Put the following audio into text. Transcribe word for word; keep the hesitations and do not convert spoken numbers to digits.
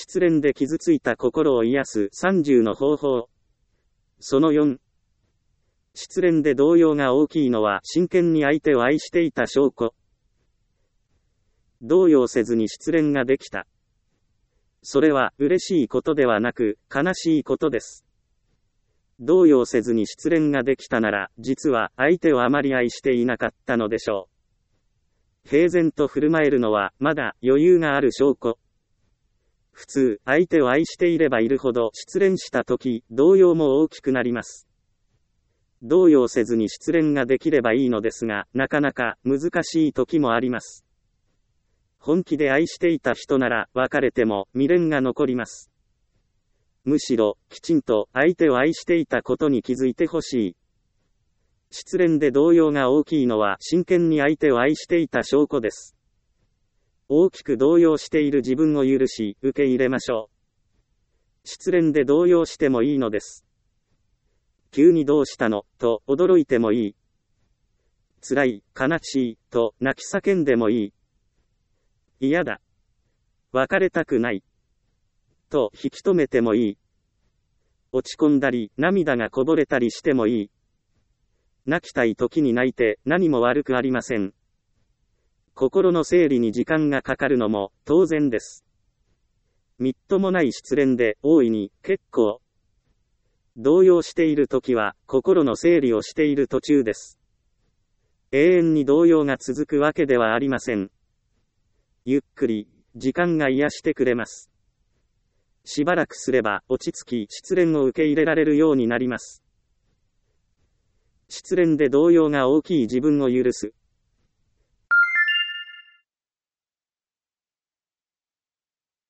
失恋で傷ついた心を癒すさんじゅうの方法。そのよん。失恋で動揺が大きいのは真剣に相手を愛していた証拠。動揺せずに失恋ができた。それは嬉しいことではなく悲しいことです。動揺せずに失恋ができたなら、実は相手をあまり愛していなかったのでしょう。平然と振る舞えるのはまだ余裕がある証拠。普通、相手を愛していればいるほど失恋したとき、動揺も大きくなります。動揺せずに失恋ができればいいのですが、なかなか難しい時もあります。本気で愛していた人なら別れても未練が残ります。むしろ、きちんと相手を愛していたことに気づいてほしい。失恋で動揺が大きいのは真剣に相手を愛していた証拠です。大きく動揺している自分を許し、受け入れましょう。失恋で動揺してもいいのです。急にどうしたの、と驚いてもいい。辛い、悲しい、と泣き叫んでもいい。嫌だ。別れたくない。と引き止めてもいい。落ち込んだり、涙がこぼれたりしてもいい。泣きたい時に泣いて何も悪くありません。心の整理に時間がかかるのも当然です。みっともない失恋で大いに結構。動揺している時は心の整理をしている途中です。永遠に動揺が続くわけではありません。ゆっくり、時間が癒してくれます。しばらくすれば落ち着き失恋を受け入れられるようになります。失恋で動揺が大きい自分を許す。